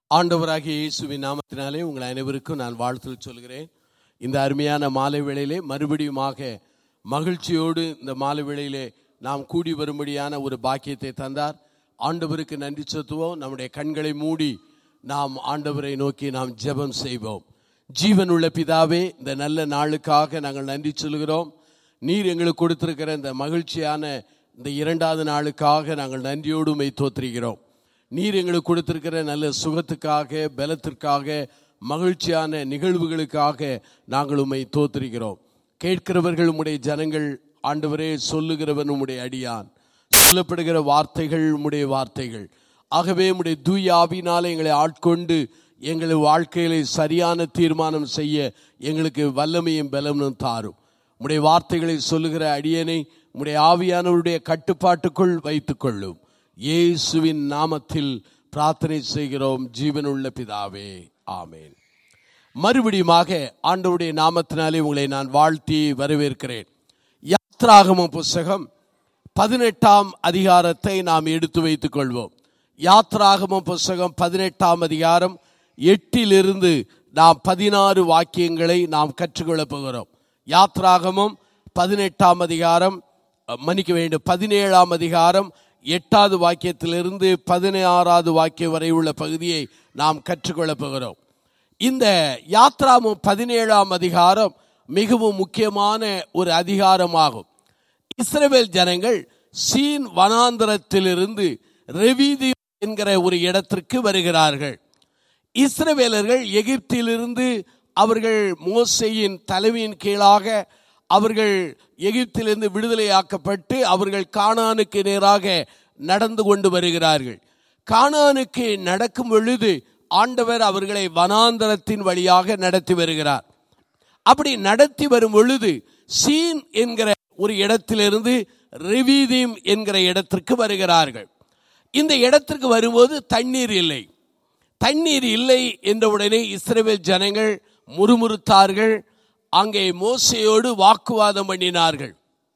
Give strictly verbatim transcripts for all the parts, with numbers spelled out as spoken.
ஆண்டவராகிய இயேசுவின் நாமத்தினாலே உங்கள் அனைவருக்கும் நான் வாழ்த்து சொல்கிறேன். இந்த அருமையான மாலை வேளையிலே மறுபடியுமாக மகிழ்ச்சியோடு இந்த மாலை வேளையிலே நாம் கூடி வரும்படியான ஒரு பாக்கியத்தை தந்தார். ஆண்டவருக்கு நன்றி செலுத்துவோம். நம்முடைய கண்களை மூடி நாம் ஆண்டவரை நோக்கி நாம் ஜெபம் செய்வோம். ஜீவனுள்ள பிதாவே, இந்த நல்ல நாளுக்காக நாங்கள் நன்றி சொல்கிறோம். நீர் எங்களுக்கு கொடுத்திருக்கிற இந்த மகிழ்ச்சியான இந்த இரண்டாவது நாளுக்காக நாங்கள் நன்றியோடு உம்மை தோற்றுகிறோம். நீர் எங்களுக்கு கொடுத்திருக்கிற நல்ல சுகத்துக்காக, பலத்திற்காக, மகிழ்ச்சியான நிகழ்வுகளுக்காக நாங்கள் உம்மை தோற்றுகிறோம். கேட்கிறவர்கள் உம்முடைய ஜனங்கள், ஆண்டவரே சொல்லுகிறவன் உம்முடைய அடியான், சொல்லப்படுகிற வார்த்தைகள் உம்முடைய வார்த்தைகள். ஆகவே உம்முடைய தூய ஆவியினாலே எங்களை ஆட்கொண்டு எங்கள் வாழ்க்கையிலே சரியான தீர்மானம் செய்ய எங்களுக்கு வல்லமையும் பலமும் தாரும். உம்முடைய வார்த்தைகளை சொல்லுகிற அடியனை உம்முடைய ஆவியானவருடைய கட்டுப்பாட்டுக்குள் வைத்துக் கொள்ளும். இயேசுவின் நாமத்தில் பிரார்த்தனை செய்கிறோம் ஜீவனுள்ள பிதாவே, ஆமேன். மறுபடியுமாக ஆண்டவருடைய நாமத்தினாலே உங்களை நான் வாழ்த்தி வரவேற்கிறேன். யாத்ராகம புஸ்தகம் பதினெட்டாம் அதிகாரத்தை நாம் எடுத்து வைத்துக் கொள்வோம். யாத்ராகம புஸ்தகம் பதினெட்டாம் அதிகாரம் எட்டிலிருந்து நாம் பதினாறு வாக்கியங்களை நாம் கற்றுக்கொள்ளப் போகிறோம். யாத்ராகமம் பதினெட்டாம் அதிகாரம் மன்னிக்க வேண்டும் பதினேழாம் அதிகாரம் எட்டாவது வாக்கியத்திலிருந்து பதினாறாவது வாக்கியம் வரை உள்ள பகுதியை நாம் கற்றுக்கொள்ளப் போகிறோம். இந்த யாத்ராகமம் பதினேழாம் அதிகாரம் மிகவும் முக்கியமான ஒரு அதிகாரமாகும். இஸ்ரவேல் ஜனங்கள் சீன் வனாந்தரத்திலிருந்து ரெவிதீம் என்கிற ஒரு இடத்திற்கு வருகிறார்கள். இஸ்ரவேலர்கள் எகிப்திலிருந்து அவர்கள் மோசேயின் தலைமையின் கீழாக அவர்கள் எகிப்திலிருந்து விடுதலையாக்கப்பட்டு அவர்கள் கானானுக்கு நேராக நடந்து கொண்டு வருகிறார்கள். கானானுக்கு நடக்கும் பொழுது ஆண்டவர் அவர்களை வனாந்தரத்தின் வழியாக நடத்தி வருகிறார். அப்படி நடத்தி வரும் பொழுது சீன் என்கிற ஒரு இடத்திலிருந்து ரெவிதீம் என்கிற இடத்திற்கு வருகிறார்கள். இந்த இடத்திற்கு வரும்போது தண்ணீர் இல்லை. தண்ணீர் இல்லை என்றவுடனே இஸ்ரவேல் ஜனங்கள் முறுமுறுத்தார்கள். அங்கே மோசேயோடு வாக்குவாதம் பண்ணினார்கள்.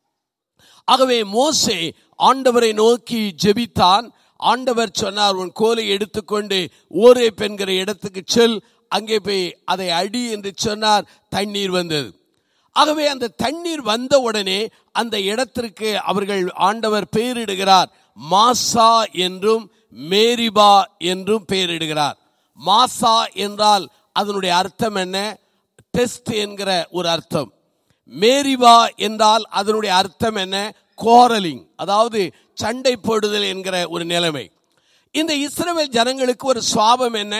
ஆகவே மோசே ஆண்டவரை நோக்கி ஜெபித்தான். ஆண்டவர் சொன்னார், உன் கோலை எடுத்துக்கொண்டு ஓரேப் என்கிற இடத்துக்கு செல், அங்கே போய் அதை அடி என்று சொன்னார். தண்ணீர் வந்தது. ஆகவே அந்த தண்ணீர் வந்த உடனே அந்த இடத்திற்கு அவர்கள் ஆண்டவர் பெயரிடுகிறார். மாசா என்றும் மேரிபா என்றும் பெயரிடுகிறார். மாசா என்றால் அதனுடைய அர்த்தம் என்ன? டெஸ்ட் என்கிற ஒரு அர்த்தம். மேரிபா என்றால் அதனுடைய அர்த்தம் என்ன? கோரலிங், அதாவது சண்டை போடுதல் என்கிற ஒரு நிலைமை. இந்த இஸ்ரவேல் ஜனங்களுக்கு ஒரு சுவாபம் என்ன?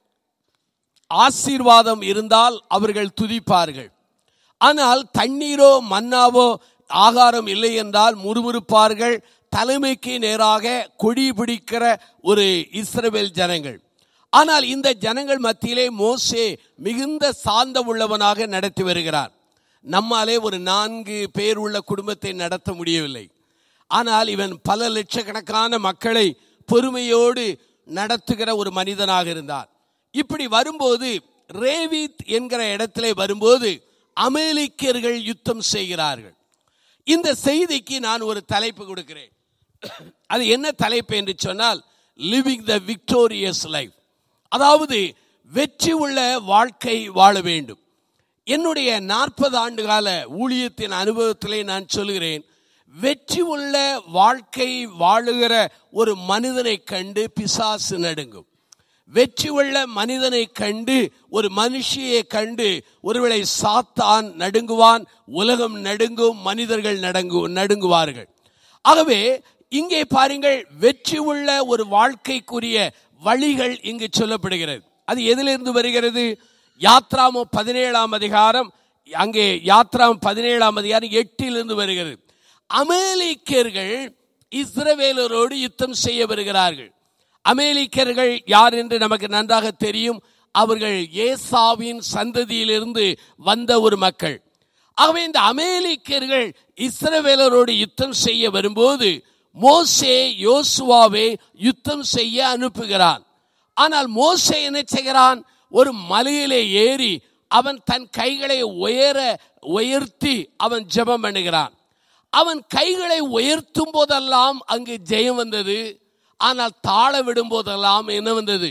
ஆசீர்வாதம் இருந்தால் அவர்கள் துதிப்பார்கள். ஆனால் தண்ணீரோ மன்னாவோ ஆகாரம் இல்லை என்றால் முறுமுறுப்பார்கள். தலைமைக்கு நேராக கொடி பிடிக்கிற ஒரு இஸ்ரவேல் ஜனங்கள். ஆனால் இந்த ஜனங்கள் மத்தியிலே மோசே மிகுந்த சாந்தம் உள்ளவனாக நடத்தி வருகிறார். நம்மாலே ஒரு நான்கு பேர் உள்ள குடும்பத்தை நடத்த முடியவில்லை. ஆனால் இவன் பல லட்சக்கணக்கான மக்களை பொறுமையோடு நடத்துகிற ஒரு மனிதனாக இருந்தார். இப்படி வரும்போது ரேவித் என்கிற இடத்திலே வரும்போது அமேலிக்கியர்கள் யுத்தம் செய்கிறார்கள். இந்த செய்திக்கு நான் ஒரு தலைப்பு கொடுக்கிறேன். அது என்ன தலைப்பு என்று சொன்னால், லிவிங் த விக்டோரியஸ் லைஃப், அதாவது வெற்றி உள்ள வாழ்க்கை வாழ வேண்டும். என்னுடைய நாற்பது ஆண்டு கால ஊழியத்தின் அனுபவத்திலே நான் சொல்கிறேன், வெற்றி உள்ள வாழ்க்கை வாழுகிற ஒரு மனிதனை கண்டு பிசாசு நடுங்கும். வெற்றி உள்ள மனிதனை கண்டு, ஒரு மனுஷியை கண்டு ஒருவேளை சாத்தான் நடுங்குவான், உலகம் நடுங்கும், மனிதர்கள் நடுங்கு நடுங்குவார்கள். ஆகவே இங்கே பாருங்கள், வெற்றி உள்ள ஒரு வாழ்க்கைக்குரிய வழிகள் இங்கு சொல்லப்படுகிறது. அது எதிலிருந்து வருகிறது? யாத்ராகமம் பதினேழாம் அதிகாரம், அங்கே யாத்ராகமம் பதினேழாம் அதிகாரம் எட்டிலிருந்து வருகிறது. அமேலிக்கியர்கள் இஸ்ரவேலரோடு யுத்தம் செய்ய வருகிறார்கள். அமேலிக்கியர்கள் யார் என்று நமக்கு நன்றாக தெரியும். அவர்கள் ஏசாவின் சந்ததியிலிருந்து வந்த ஒரு மக்கள். ஆகவே இந்த அமேலிக்கியர்கள் இஸ்ரவேலரோடு யுத்தம் செய்ய வரும்போது மோசே யோசுவாவை யுத்தம் செய்ய அனுப்புகிறான். ஆனால் மோசே என்ன செய்கிறான்? ஒரு மலையிலே ஏறி அவன் தன் கைகளை உயர உயர்த்தி அவன் ஜெபம் பண்ணுகிறான். அவன் கைகளை உயர்த்தும் போதெல்லாம் அங்கு ஜெயம் வந்தது. ஆனால் தாழ விடும் போதெல்லாம் என்ன வந்தது?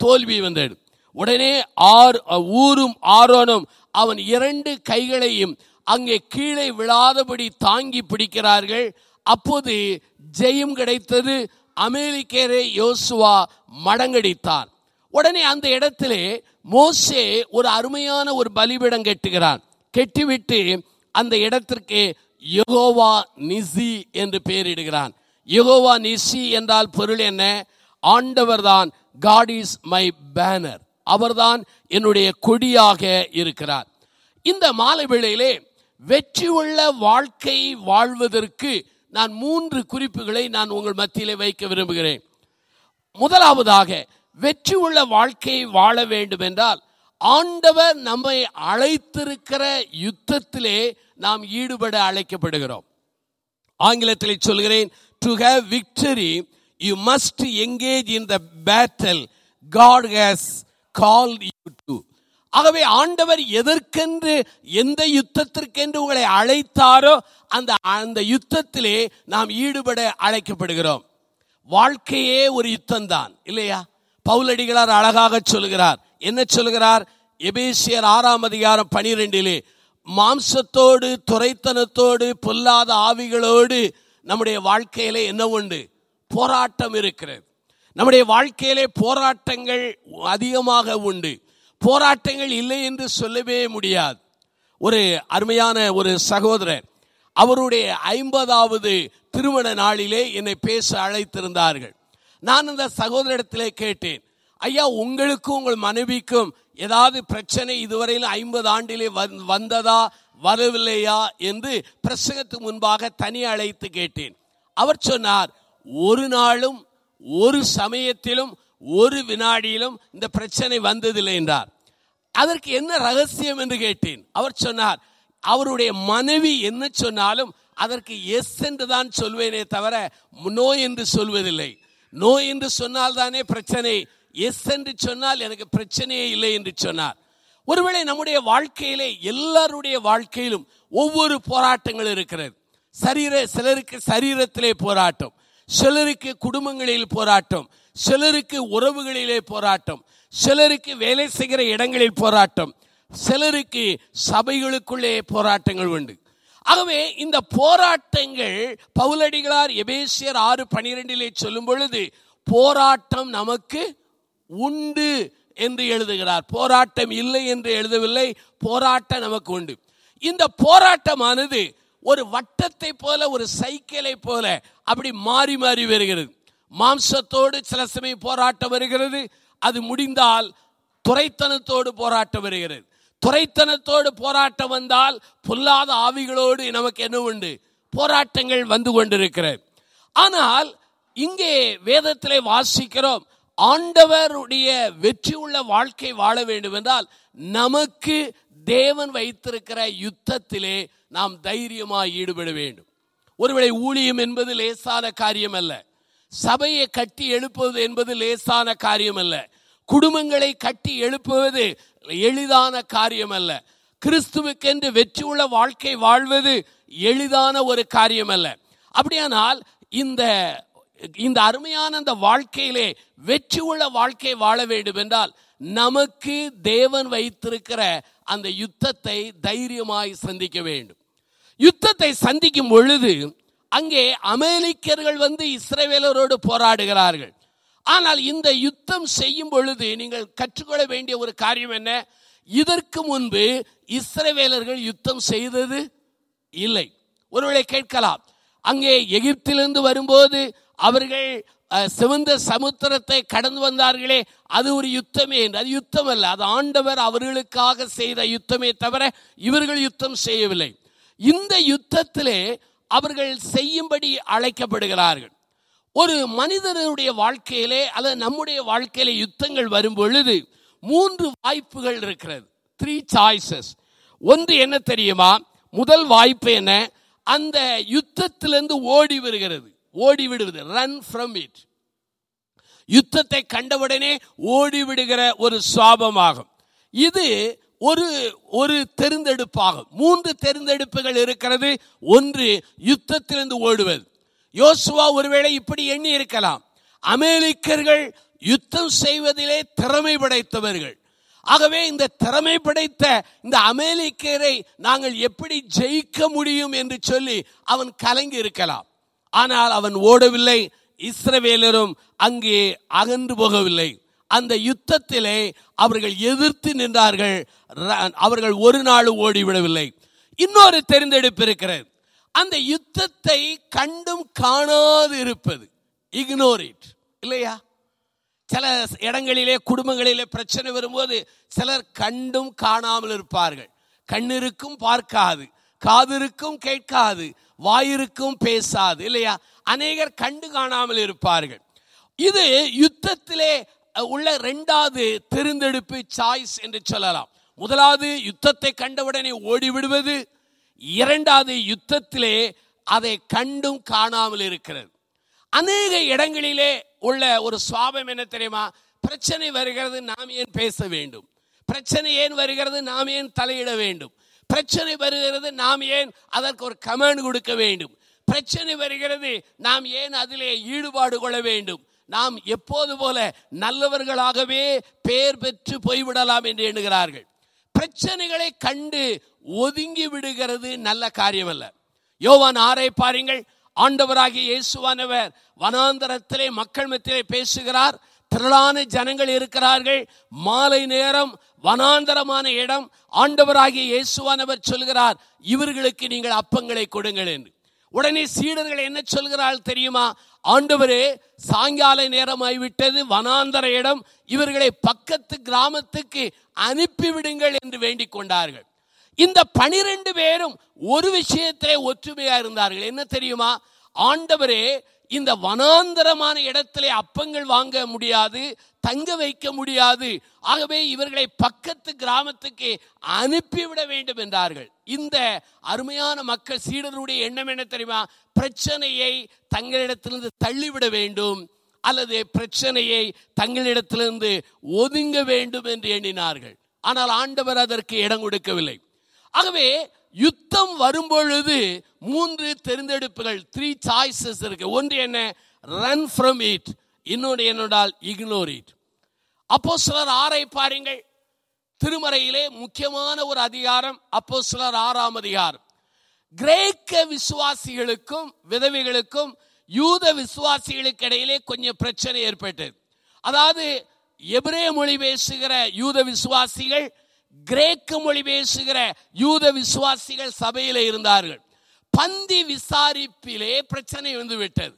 தோல்வி வந்தது. உடனே ஆர் ஊரும் ஆரோனும் அவன் இரண்டு கைகளையும் அங்கே கீழே விழாதபடி தாங்கி பிடிக்கிறார்கள். அப்போது ஜெயம் கிடைத்தது. அமலேக்கியரை யோசுவா மடங்கடித்தான். உடனே அந்த இடத்திலே மோசே ஒரு அருமையான ஒரு பலிபீடம் கட்டுகிறான். கெட்டிவிட்டு அந்த இடத்திற்கு யெகோவா நிசி என்று பெயரிடுகிறான். யெகோவா நிசி என்றால் பொருள் என்ன? ஆண்டவர் தான், காட் இஸ் மை பேனர், அவர்தான் என்னுடைய கொடியாக இருக்கிறார். இந்த மாலை வேளையிலே வெற்றி உள்ள வாழ்க்கை வாழ்வதற்கு நான் மூன்று குறிப்புகளை நான் உங்கள் மத்தியிலே வைக்க விரும்புகிறேன். முதலாவதாக, வெற்றி உள்ள வாழ்க்கையை வாழ வேண்டும் என்றால் ஆண்டவர் நம்மை அழைத்திருக்கிற யுத்தத்திலே நாம் ஈடுபட அழைக்கப்படுகிறோம். ஆங்கிலத்திலே சொல்கிறேன், to have victory you must engage in the battle God has called you to. ஆகவே ஆண்டவர் எதற்கென்று, எந்த யுத்தத்திற்கென்று உங்களை அழைத்தாரோ அந்த அந்த யுத்தத்திலே நாம் ஈடுபட அழைக்கப்படுகிறோம். வாழ்க்கையே ஒரு யுத்தம் தான் இல்லையா? பவுலடிகளார் அழகாக சொல்கிறார். என்ன சொல்கிறார்? எபேசியர் ஆறாம் அதிகாரம் பனிரெண்டிலே, மாம்சத்தோடு துரைத்தனத்தோடு பொல்லாத ஆவிகளோடு நம்முடைய வாழ்க்கையிலே என்ன உண்டு? போராட்டம் இருக்கிறது. நம்முடைய வாழ்க்கையிலே போராட்டங்கள் அதிகமாக உண்டு. போராட்டங்கள் இல்லை என்று சொல்லவே முடியாது. ஒரு அருமையான ஒரு சகோதரர், அவருடைய ஐம்பதாவது திருமண நாளிலே என்னை பேச அழைத்திருந்தார்கள். நான் அந்த சகோதரிடத்திலே கேட்டேன், ஐயா, உங்களுக்கும் உங்கள் மனைவிக்கும் ஏதாவது பிரச்சனை இதுவரையில் ஐம்பது ஆண்டிலே வந்ததா வரவில்லையா என்று பிரசங்கத்துக்கு முன்பாக தனி அழைத்து கேட்டேன். அவர் சொன்னார், ஒரு நாளும் ஒரு சமயத்திலும் ஒரு வினாடியிலும் இந்த பிரச்சனை வந்ததில்லை என்றார். அதற்கு என்ன ரகசியம் என்று கேட்டேன். அவர் சொன்னார், அவருடைய மனைவி என்ன சொன்னாலும் அதற்கு எஸ் என்று தான் சொல்வேனே தவிர நோ என்று சொல்வதில்லை. நோ என்று சொன்னால் தானே பிரச்சனை, எஸ் என்று சொன்னால் எனக்கு பிரச்சனையே இல்லை என்று சொன்னார். ஒருவேளை நம்முடைய வாழ்க்கையிலே, எல்லாருடைய வாழ்க்கையிலும் ஒவ்வொரு போராட்டங்கள் இருக்கிறது. சரீர சிலருக்கு சரீரத்திலே போராட்டம், சிலருக்கு குடும்பங்களில் போராட்டம், சிலருக்கு உறவுகளிலே போராட்டம், சிலருக்கு வேலை செய்கிற இடங்களில் போராட்டம், சிலருக்கு சபைகளுக்குள்ளே போராட்டங்கள் உண்டு. ஆகவே இந்த போராட்டங்கள் பவுலடிகளார் எபேசியர் ஆறு பனிரெண்டிலே சொல்லும் பொழுது போராட்டம் நமக்கு உண்டு என்று எழுதுகிறார். போராட்டம் இல்லை என்று எழுதவில்லை, போராட்டம் நமக்கு உண்டு. இந்த போராட்டமானது ஒரு வட்டத்தை போல, ஒரு சைக்கிளை போல அப்படி மாறி மாறி வருகிறது. மாம்சத்தோடு சில சமயம் போராட்டம் வருகிறது, அது முடிந்தால் துரைத்தனத்தோடு போராட்டம் வருகிறது. துரைத்தனத்தோடு போராட்டம் வந்தால் பொல்லாத ஆவிகளோடு நமக்கு என்ன உண்டு? போராட்டங்கள் வந்து கொண்டிருக்கிறது. ஆனால் இங்கே வேதத்திலே வாசிக்கிறோம், ஆண்டவருடைய வெற்றி உள்ள வாழ்க்கை வாழ வேண்டும் என்றால் நமக்கு தேவன் வைத்திருக்கிற யுத்தத்திலே நாம் தைரியமாய் ஈடுபட வேண்டும். ஒருவேளை ஊழியம் என்பது லேசான காரியம் அல்ல. சபையை கட்டி எழுப்புவது என்பது லேசான காரியம் அல்ல. குடும்பங்களை கட்டி எழுப்புவது எளிதான காரியம் அல்ல. கிறிஸ்துவுக்கென்று வெற்றி உள்ள வாழ்க்கை வாழ்வது எளிதான ஒரு காரியம் அல்ல. அப்படியானால் இந்த இந்த அருமையான அந்த வாழ்க்கையிலே வெற்றி உள்ள வாழ்க்கை வாழ வேண்டும் என்றால் நமக்கு தேவன் வைத்திருக்கிற அந்த யுத்தத்தை தைரியமாய் சந்திக்க வேண்டும். யுத்தத்தை சந்திக்கும் பொழுது அங்கே அமலேக்கியர்கள் வந்து இஸ்ரவேலரோடு போராடுகிறார்கள். ஆனால் இந்த யுத்தம் செய்யும் பொழுது நீங்கள் கற்றுக்கொள்ள வேண்டிய ஒரு காரியம் என்ன? இதற்கு முன்பு இஸ்ரவேலர்கள் யுத்தம் செய்தது இல்லை. ஒருவேளை கேட்கலாம், அங்கே எகிப்திலிருந்து வரும்போது அவர்கள் சிவந்த சமுத்திரத்தை கடந்து வந்தார்களே, அது ஒரு யுத்தமே என்று. அது யுத்தம் அல்ல, அது ஆண்டவர் அவர்களுக்காக செய்த யுத்தமே தவிர இவர்கள் யுத்தம் செய்யவில்லை. இந்த யுத்தத்திலே அவர்கள் செய்யும்படி அழைக்கப்படுகிறார்கள். ஒரு மனிதனுடைய வாழ்க்கையிலே அல்லது நம்முடைய வாழ்க்கையிலே யுத்தங்கள் வரும் பொழுது மூன்று வாய்ப்புகள் இருக்கிறது. Three choices. ஒன்று என்ன தெரியுமா? முதல் வாய்ப்பு என்ன? அந்த யுத்தத்திலிருந்து ஓடி வருகிறது, ஓடி விடுவது, ரன் ஃப்ரம் இட். யுத்தத்தை கண்டவுடனே ஓடிவிடுகிற ஒரு சுவாபமாகும். இது ஒரு ஒரு தெரிந்தெடுப்பாகும். மூன்று தெரிந்தெடுப்புகள் இருக்கிறது. ஒன்று யுத்தத்திலிருந்து ஓடுவது. யோசுவா ஒருவேளை இப்படி எண்ணி இருக்கலாம், அமலேக்கியர்கள் யுத்தம் செய்வதிலே திறமை படைத்தவர்கள். ஆகவே இந்த திறமை படைத்த இந்த அமலேக்கியரை நாங்கள் எப்படி ஜெயிக்க முடியும் என்று சொல்லி அவன் கலங்கி இருக்கலாம். ஆனால் அவன் ஓடவில்லை. இஸ்ரவேலரும் அங்கே அகன்று போகவில்லை. அந்த யுத்தத்திலே அவர்கள் எதிர்த்து நின்றார்கள். அவர்கள் ஒரு நாள் ஓடிவிடவில்லை. இன்னொரு தெரிந்தெடுப்பு இருக்கிறது. அந்த யுத்தத்தை கண்டும் காணாது இருப்பது, இக்னோர் இட், இல்லையா? சில இடங்களிலே குடும்பங்களிலே பிரச்சனை வரும்போது சிலர் கண்டும் காணாமல் இருப்பார்கள். கண்ணிருக்கும் பார்க்காது, காதிருக்கும் கேட்காது, வாயிருக்கும் பேசாது, இல்லையா? அநேகர் கண்டு காணாமல் இருப்பார்கள். இது யுத்தத்திலே உள்ள இரண்டாவது தெரிந்தெடுப்பு, சாய்ஸ் என்று சொல்லலாம். முதலாவது யுத்தத்தை கண்டவுடனே ஓடிவிடுவது. இரண்டாவது யுத்தத்திலே அதை கண்டும் காணாமல் இருக்கிறது. அநேக இடங்களிலே உள்ள ஒரு சுவாபம் என்ன தெரியுமா? பிரச்சனை வருகிறது, நாம் ஏன் பேச வேண்டும்? பிரச்சனை ஏன் வருகிறது, நாம் ஏன் தலையிட வேண்டும்? பிரச்சனை வருகிறது, நாம் ஏன் அதற்கு ஒரு கமெண்ட் கொடுக்க வேண்டும்? பிரச்சனை வருகிறது, நாம் ஏன் அதிலே ஈடுபாடு கொள்ள வேண்டும்? நாம் எப்போது போல நல்லவர்களாகவே பெயர் பெற்று போய்விடலாம் என்று எண்ணுகிறார்கள். பிரச்சனைகளை கண்டு ஒதுங்கி விடுகிறது நல்ல காரியம் அல்ல. யோவான் ஆறை பாருங்கள். ஆண்டவராகிய இயேசுவானவர் வனாந்தரத்திலே மக்கள் மத்தியிலே பேசுகிறார். திரளான ஜனங்கள் இருக்கிறார்கள். மாலை நேரம், வனாந்தரமான இடம். ஆண்டவராகிய இயேசுவானவர் சொல்கிறார், இவர்களுக்கு நீங்கள் அப்பங்களை கொடுங்கள் என்று. உடனே சீடர்கள் என்ன சொல்கிறார்கள் தெரியுமா? ஆண்டவரே, சாயங்கால நேரமாய்விட்டது, வனாந்தர இடம், இவர்களை பக்கத்து கிராமத்துக்கு அனுப்பிவிடுங்கள் என்று வேண்டிக் கொண்டார்கள். இந்த பனிரெண்டு பேரும் ஒரு விஷயத்திலே ஒற்றுமையா இருந்தார்கள். என்ன தெரியுமா? ஆண்டவரே, இந்த வனாந்தரமான இடத்திலே அப்பங்கள் வாங்க முடியாது, தங்க வைக்க முடியாது, ஆகவே இவர்களை பக்கத்து கிராமத்துக்கு அனுப்பிவிட வேண்டும் என்றார்கள். இந்த அருமையான மக்கள் சீடருடைய எண்ணம் என்ன தெரியுமா? பிரச்சனையை தங்களிடத்திலிருந்து தள்ளிவிட வேண்டும் அல்லது பிரச்சனையை தங்களிடத்திலிருந்து ஒதுங்க வேண்டும் என்று எண்ணினார்கள். ஆனால் ஆண்டவர் அதற்கு இடம் கொடுக்கவில்லை. ஆகவே யுத்தம் வரும்பொழுது மூன்று தெரிந்தெடுப்புகள், த்ரீ சாய்ஸஸ் இருக்கு. ஒன்று என்ன? Run from it. இன்னொன்று என்னோடால் இக்னோர் இட். அப்போஸ்தலர் ஆறை பாருங்கள். திருமறையிலே முக்கியமான ஒரு அதிகாரம் அப்போஸ்தலர் ஆறாம் அதிகாரம். கிரேக்க விசுவாசிகளுக்கும் விதவைகளுக்கும் யூத விசுவாசிகளுக்கு இடையிலே கொஞ்சம் பிரச்சனை ஏற்பட்டது. அதாவது எபிரேய மொழி பேசுகிற யூத விசுவாசிகள், கிரேக்க மொழி பேசுகிற யூத விசுவாசிகள் சபையில இருந்தார்கள். பந்தி விசாரிப்பிலே பிரச்சனை வந்து விட்டது.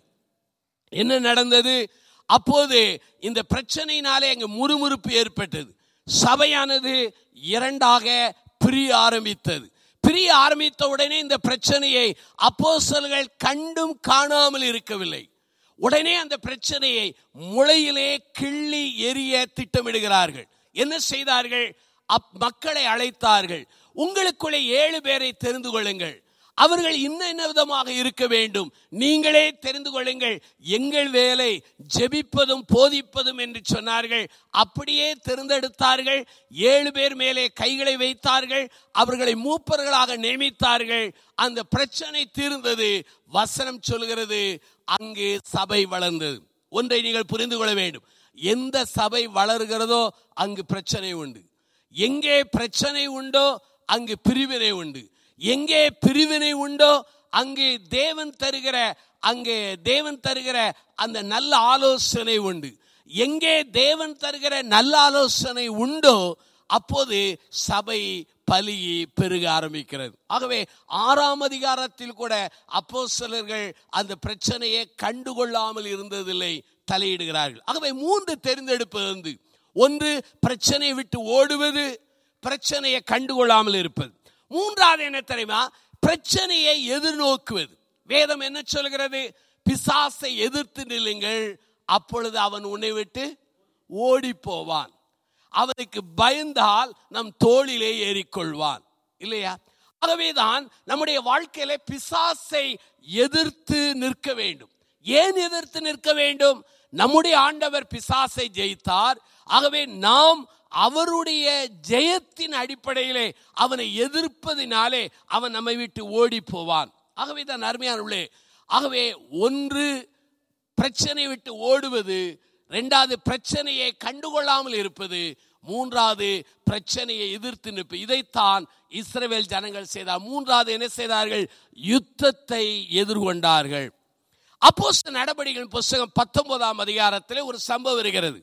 என்ன நடந்தது? அப்போது இந்த பிரச்சனையினாலே அங்கு முறுமுறுப்பு ஏற்பட்டது. சபையானது இரண்டாக பிரிய ஆரம்பித்தது. பிரிய ஆரம்பித்த உடனே இந்த பிரச்சனையை அப்போஸ்தலர்கள் கண்டும் காணாமல் இருக்கவில்லை. உடனே அந்த பிரச்சனையை முளையிலே கிள்ளி எரிய திட்டமிடுகிறார்கள். என்ன செய்தார்கள்? மக்களை அழைத்தார்கள். உங்களுக்குள்ளே ஏழு பேரை தெரிந்து கொள்ளுங்கள், அவர்கள் இன்ன என்ன விதமாக இருக்க வேண்டும், நீங்களே தெரிந்து கொள்ளுங்கள், எங்கள் வேலை ஜெபிப்பதும் போதிப்பதும் என்று சொன்னார்கள். அப்படியே தேர்ந்தெடுத்தார்கள். ஏழு பேர் மேலே கைகளை வைத்தார்கள். அவர்களை மூப்பர்களாக நியமித்தார்கள். அந்த பிரச்சனை தீர்ந்தது. வசனம் சொல்கிறது, அங்கு சபை வளர்ந்தது. ஒன்றை நீங்கள் புரிந்து கொள்ள வேண்டும். எந்த சபை வளர்கிறதோ அங்கு பிரச்சனை உண்டு. எங்கே பிரச்சனை உண்டோ அங்கு பிரிவினை உண்டு. எங்கே பிரிவினை உண்டோ அங்கே தேவன் தருகிற அங்கே தேவன் தருகிற அந்த நல்ல ஆலோசனை உண்டு. எங்கே தேவன் தருகிற நல்ல ஆலோசனை உண்டோ அப்போது சபை பலியை பெருக ஆரம்பிக்கிறது. ஆகவே ஆறாம் அதிகாரத்தில் கூட அப்போஸ்தலர்கள் அந்த பிரச்சனையை கண்டுகொள்ளாமல் இருந்ததில்லை, தலையிடுகிறார்கள். ஆகவே மூன்று தெரிந்தெடுப்பு வந்து, ஒன்று பிரச்சனையை விட்டு ஓடுவது, பிரச்சனையை கண்டுகொள்ளாமல் இருப்பது. மூன்றாவது என்ன தெரியுமா? பிரச்சனையை எதிர்நோக்குவது. வேதம் என்ன சொல்கிறது? பிசாசை எதிர்த்து நில்லுங்கள், அப்பொழுது அவன் உன்னை விட்டு ஓடி போவான். அவனுக்கு பயந்தால் நம் தோளிலே ஏறிக்கொள்வான், இல்லையா? ஆகவேதான் நம்முடைய வாழ்க்கையில பிசாசை எதிர்த்து நிற்க வேண்டும். ஏன் எதிர்த்து நிற்க வேண்டும்? நம்முடைய ஆண்டவர் பிசாசை ஜெயித்தார். ஆகவே நாம் அவருடைய ஜெயத்தின் அடிப்படையிலே அவனை எதிர்ப்பதினாலே அவன் நம்மை விட்டு ஓடி போவான். ஆகவே தான் அருமையான உள்ளே, ஆகவே ஒன்று பிரச்சனை விட்டு ஓடுவது, இரண்டாவது பிரச்சனையை கண்டுகொள்ளாமல் இருப்பது, மூன்றாவது பிரச்சனையை எதிர்த்து நிற்பது. இதைத்தான் இஸ்ரவேல் ஜனங்கள் செய்தார். மூன்றாவது என்ன செய்தார்கள்? யுத்தத்தை எதிர்கொண்டார்கள். அப்போஸ்தலர் நடபடிகளின் புத்தகம் பத்தொன்பதாம் அதிகாரத்தில் ஒரு சம்பவம் வருகிறது.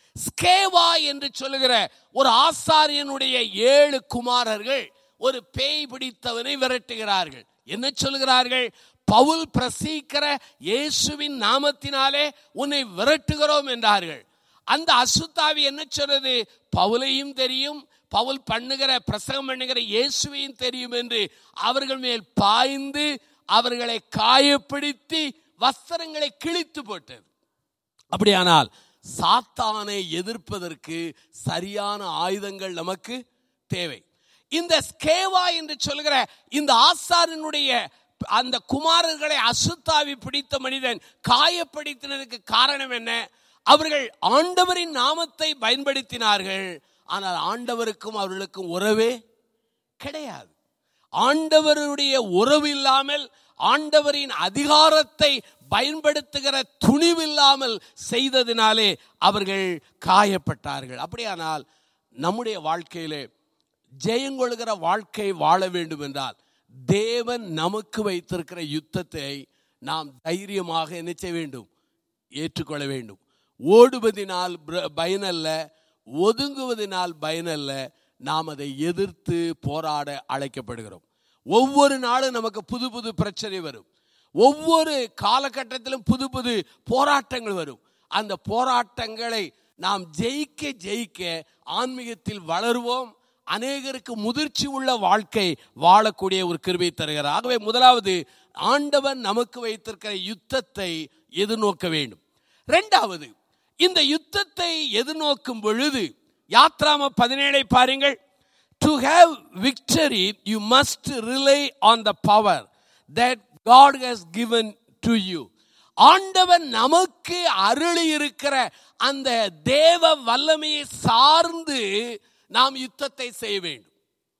ஸ்கேவா என்று சொல்லுகிற ஒரு ஆசாரியனுடைய ஏழு குமாரர்கள் ஒரு பேய் பிடித்தவனை விரட்டுகிறார்கள். என்ன சொல்லுகிறார்கள்? பவுல் பிரசங்கிக்கிற இயேசுவின் நாமத்தினாலே உன்னை விரட்டுகிறோம் என்றார்கள். அந்த அசுத்தாவி என்ன சொல்றது? பவுலையும் தெரியும், பவுல் பண்ணுகிற பிரசங்கம் பண்ணுகிற இயேசுவையும் தெரியும் என்று அவர்கள் மேல் பாய்ந்து அவர்களை காயப்படுத்தி வஸ்திரங்களை கிழித்து போட்டது. அப்படியானால் சாத்தானை எதிர்ப்பதற்கு சரியான ஆயுதங்கள் நமக்கு தேவை. இந்த ஸ்கேவா என்று சொல்கிற இந்த ஆசாரியனுடைய அந்த குமாரர்களை அசுத்தாவி பிடித்த மனிதன் காயப்படுத்தினதுக்கு காரணம் என்ன? அவர்கள் ஆண்டவரின் நாமத்தை பயன்படுத்தினார்கள், ஆனால் ஆண்டவருக்கும் அவர்களுக்கும் உறவே கிடையாது. ஆண்டவருடைய உறவு இல்லாமல், ஆண்டவரின் அதிகாரத்தை பயன்படுத்துகிற துணிவில்லாமல் செய்ததினாலே அவர்கள் காயப்பட்டார்கள். அப்படியானால் நம்முடைய வாழ்க்கையிலே ஜெயங்கொள்கிற வாழ்க்கை வாழ வேண்டும் என்றால் தேவன் நமக்கு வைத்திருக்கிற யுத்தத்தை நாம் தைரியமாக என்ன செய்ய வேண்டும்? ஏற்றுக்கொள்ள வேண்டும். ஓடுவதினால் பயனல்ல, ஒதுங்குவதினால் பயனல்ல, நாம் அதை எதிர்த்து போராட அழைக்கப்படுகிறோம். ஒவ்வொரு நாளும் நமக்கு புது புது பிரச்சனை வரும். ஒவ்வொரு காலகட்டத்திலும் புது புது போராட்டங்கள் வரும். அந்த போராட்டங்களை நாம் ஜெயிக்க ஜெயிக்க ஆன்மீகத்தில் வளருவோம். அநேகருக்கு முதிர்ச்சி உள்ள வாழ்க்கை வாழக்கூடிய ஒரு கிருபை தருகிறார். ஆகவே முதலாவது ஆண்டவன் நமக்கு வைத்திருக்கிற யுத்தத்தை எதிர்நோக்க வேண்டும். இரண்டாவது, இந்த யுத்தத்தை எதிர்நோக்கும் பொழுது யாத்ராம பதினேழை பாருங்கள். To have victory, you must rely on the power that God has given to you. ஆண்டவன் நமக்கு அருளி இருக்கிற அந்த தேவ வல்லமையை சார்ந்து நாம் யுத்தத்தை செய்ய வேண்டும்.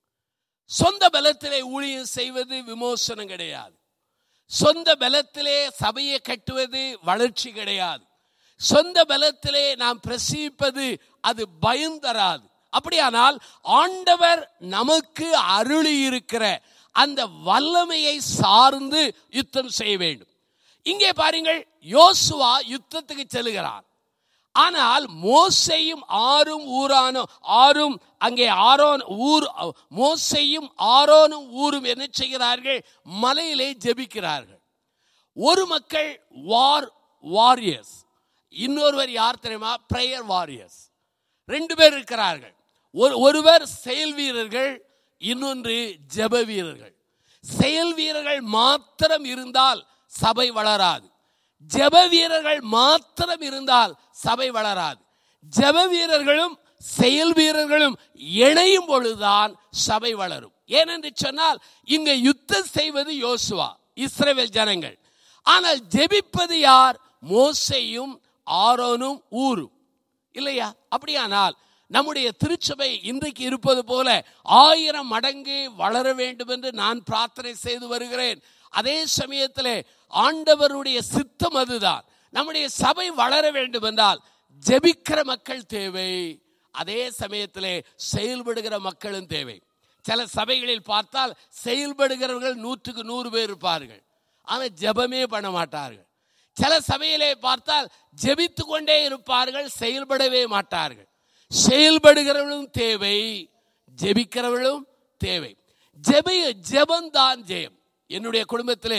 சொந்த பலத்திலே ஊழியம் செய்வது விமோசனம் கிடையாது. சொந்த பலத்திலே சபையை கட்டுவது வளர்ச்சி கிடையாது. சொந்த பலத்திலே நாம் பிரசிப்பது அது பயம் தராது. அப்படியானால் ஆண்டவர் நமக்கு அருளி இருக்கிற அந்த வல்லமையை சார்ந்து யுத்தம் செய்ய வேண்டும். இங்கே பாருங்கள், யோசுவா யுத்தத்துக்கு செல்கிறார். ஆனால் மோசேயும் ஆரும் ஊரானும் ஆரும் அங்கே ஆரோன் ஊர் மோசேயும் ஆரோனும் ஊரும் என்ன செய்கிறார்கள்? மலையிலே ஜெபிக்கிறார்கள். ஒரு மக்கள் வார் வாரியர்ஸ், இன்னொருவர் யார் தெரியுமா? Prayer warriors. ரெண்டு பேர் இருக்கிறார்கள். ஒருவர் செயல் வீரர்கள், இன்னொன்று ஜெப வீரர்கள். செயல் வீரர்கள் மாத்திரம் இருந்தால் சபை வளராது. ஜெப வீரர்கள் மாத்திரம் இருந்தால் சபை வளராது. ஜெப வீரர்களும் செயல் வீரர்களும் இணையும் பொழுதுதான் சபை வளரும். ஏனென்று சொன்னால் இங்கே யுத்தம் செய்வது யோசுவா, இஸ்ரவேல் ஜனங்கள். ஆனால் ஜெபிப்பது யார்? மோசேயும் ஆரோனும் ஊரும், இல்லையா? அப்படியானால் நம்முடைய திருச்சபை இன்றைக்கு இருப்பது போல ஆயிரம் மடங்கு வளர வேண்டும் என்று நான் பிரார்த்தனை செய்து வருகிறேன். அதே சமயத்திலே ஆண்டவருடைய சித்தம் அதுதான். நம்முடைய சபை வளர வேண்டும் என்றால் ஜெபிக்கிற மக்கள் தேவை, அதே சமயத்திலே செயல்படுகிற மக்களும் தேவை. சில சபைகளில் பார்த்தால் செயல்படுகிறவர்கள் நூற்றுக்கு நூறு பேர் இருப்பார்கள், ஆனால் ஜெபமே பண்ண மாட்டார்கள். சில சபையிலே பார்த்தால் ஜெபித்து கொண்டே இருப்பார்கள், செயல்படவே மாட்டார்கள். செயல்படுகிறவர்களும் தேவை, ஜெபிக்கிறவர்களும் தேவை. ஜெப ஜெபந்தான் ஜெயம். என்னுடைய குடும்பத்திலே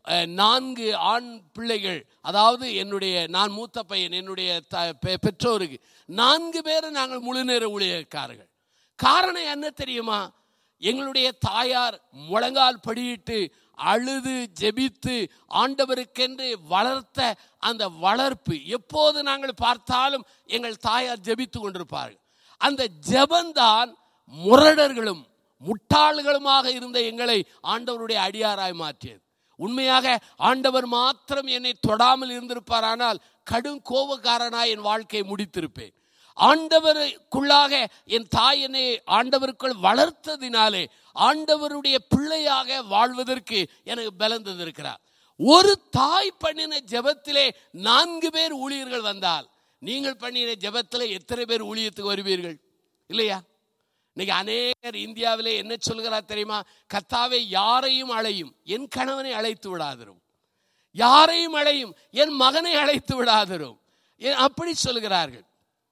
நான்கு ஆண் பிள்ளைகள், அதாவது என்னுடைய நான் மூத்த பையன், என்னுடைய பெற்றோருக்கு நான்கு பேர் நாங்கள் முழு நேர ஊழியக்காரர்கள். காரணம் என்ன தெரியுமா? எங்களுடைய தாயார் முழங்கால் படியிட்டு அழுது ஜெபித்து ஆண்டவருக்கென்று வளர்த்த அந்த வளர்ப்பு, எப்போது நாங்கள் பார்த்தாலும் எங்கள் தாயார் ஜெபித்து கொண்டிருப்பார்கள். அந்த ஜெபந்தான் முரடர்களும் முட்டாள்களுமாக இருந்த எங்களை ஆண்டவருடைய அடியாராய் மாற்றியது. உண்மையாக ஆண்டவர் மாத்திரம் என்னை தொடாமல் இருந்திருப்பாரானால் கடும் கோபக்காரனாய் என் வாழ்க்கையை முடித்திருப்பேன். ஆண்டவருக்குள்ளாக என் தாய் என்னை ஆண்டவருக்குள் வளர்த்ததினாலே ஆண்டவருடைய பிள்ளையாக வாழ்வதற்கு எனக்கு பலம் தந்திருக்கிறார். ஒரு தாய் பண்ணின ஜெபத்திலே நான்கு பேர் ஊழியர்கள் வந்தால் நீங்கள் பண்ணின ஜெபத்தில் எத்தனை பேர் ஊழியத்துக்கு வருவீர்கள்? இல்லையா? இன்னைக்கு அநேகர் இந்தியாவிலே என்ன சொல்கிறார் தெரியுமா? கர்த்தாவே யாரையும் அழையும், என் கணவனை அழைத்து விடாதிரும், யாரையும் அழையும், என் மகனை அழைத்து விடாதிரும், அப்படி சொல்கிறார்கள்.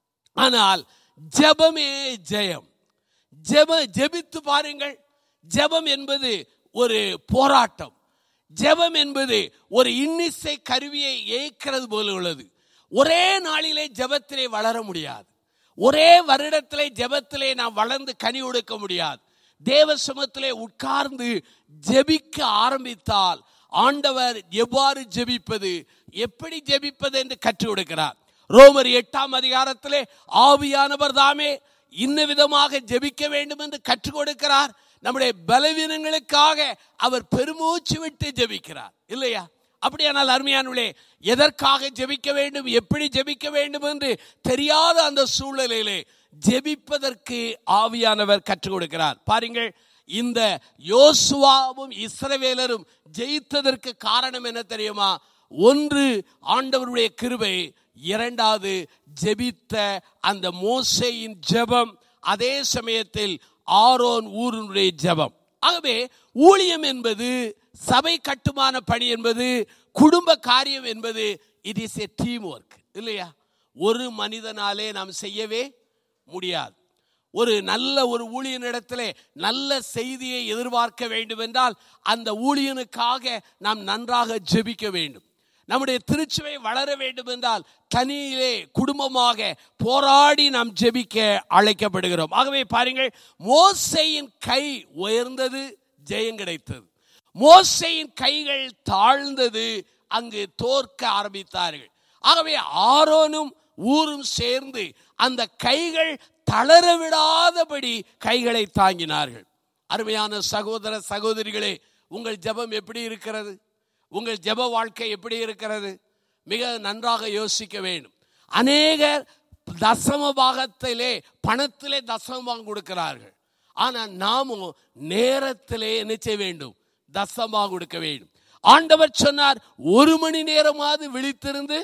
ஆனால் ஜெபமே ஜெயம். ஜெப ஜெபித்து பாருங்கள். ஜெபம் என்பது ஒரு போராட்டம். ஜெபம் என்பது ஒரு இன்னிசை கருவியை ஏய்க்கிறது போல உள்ளது. ஒரே நாளிலே ஜெபத்திலே வளர முடியாது. ஒரே வருடத்திலே ஜெபத்திலே நாம் வளர்ந்து கனி கொடுக்க முடியாது. தேவ சமூகத்திலே உட்கார்ந்து ஜெபிக்க ஆரம்பித்தால் ஆண்டவர் எவ்வாறு ஜெபிப்பது, எப்படி ஜெபிப்பது என்று கற்றுக் கொடுக்கிறார். ரோமர் எட்டாம் அதிகாரத்திலே ஆவியானவர் தாமே இன்ன விதமாக ஜெபிக்க வேண்டும் என்று கற்றுக் கொடுக்கிறார். நம்முடைய பலவீனங்களுக்காக அவர் பெருமூச்சு விட்டு ஜெபிக்கிறார், இல்லையா? அப்படியானால் அருமையானவர்களே, எதற்காக ஜெபிக்க வேண்டும், எப்படி ஜெபிக்க வேண்டும் என்று தெரியாத அந்த சூழ்நிலையிலே ஜெபிப்பதற்கு ஆவியானவர் கற்றுக் கொடுக்கிறார். பாருங்கள், இந்த யோசுவாவும் இஸ்ரவேலரும் ஜெயித்ததற்கு காரணம் என்ன தெரியுமா? ஒன்று ஆண்டவருடைய கிருபை, இரண்டாவது ஜெபித்த அந்த மோசேயின் ஜெபம், அதே சமயத்தில் ஆரோன் ஊருடைய ஜெபம். ஆகவே ஊழியம் என்பது, சபை கட்டுமான பணி என்பது, குடும்ப காரியம் என்பது, it is a team work, இல்லையா? ஒரு மனிதனாலே நாம் செய்யவே முடியாது. ஒரு நல்ல ஒரு ஊழியனிடத்திலே நல்ல செய்தியை எதிர்பார்க்க வேண்டும் என்றால் அந்த ஊழியனுக்காக நாம் நன்றாக ஜெபிக்க வேண்டும். நம்முடைய திருச்சபை வளர வேண்டும் என்றால் தனியிலே குடும்பமாக போராடி நாம் ஜெபிக்க அழைக்கப்படுகிறோம். ஆகவே பாருங்கள், மோசேயின் கை உயர்ந்தது, ஜெயம் கிடைத்தது. மோசேயின் கைகள் தாழ்ந்தது, அங்கு தோற்க ஆரம்பித்தார்கள். ஆகவே ஆரோனும் ஊரும் சேர்ந்து அந்த கைகள் தளர விடாதபடி கைகளை தாங்கினார்கள். அருமையான சகோதர சகோதரிகளே, உங்கள் ஜெபம் எப்படி இருக்கிறது? உங்கள் ஜெப வாழ்க்கை எப்படி இருக்கிறது? மிக நன்றாக யோசிக்க வேண்டும். அநேகர் தசம பாகத்திலே, பணத்திலே தசம பாகம் கொடுக்கிறார்கள். ஆனால் நாமும் நேரத்திலே என்ன செய்ய வேண்டும்? தசமாக கொடுக்க வேண்டும். ஆண்டவர் சொன்னார், ஒரு மணி நேரமாவது விழித்திருந்து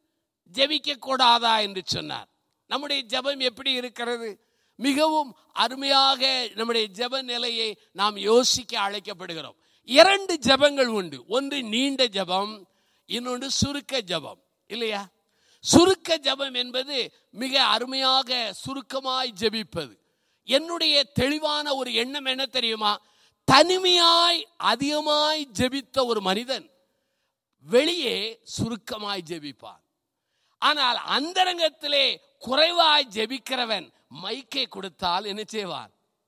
ஜெபிக்க கூடாதா என்று சொன்னார். நம்முடைய ஜெபம் எப்படி இருக்கிறது? மிகவும் அருமையாக நம்முடைய ஜெப நிலையை நாம் யோசிக்க அழைக்கப்படுகிறோம். இரண்டு ஜெபங்கள் உண்டு. ஒன்று நீண்ட ஜெபம், இன்னொன்று சுருக்க ஜெபம், இல்லையா? சுருக்க ஜெபம் என்பது மிக அருமையாக சுருக்கமாய் ஜெபிப்பது. என்னுடைய தெளிவான ஒரு எண்ணம் என்ன தெரியுமா? தனிமையாய் அதிகமாய் ஜெபித்த ஒரு மனிதன் வெளியே சுருக்கமாய் ஜெபிப்பான். ஆனால் அந்தரங்கத்திலே குறைவாய் ஜெபிக்கிறவன் மைக்கை கொடுத்தால் என்ன செய்வான்?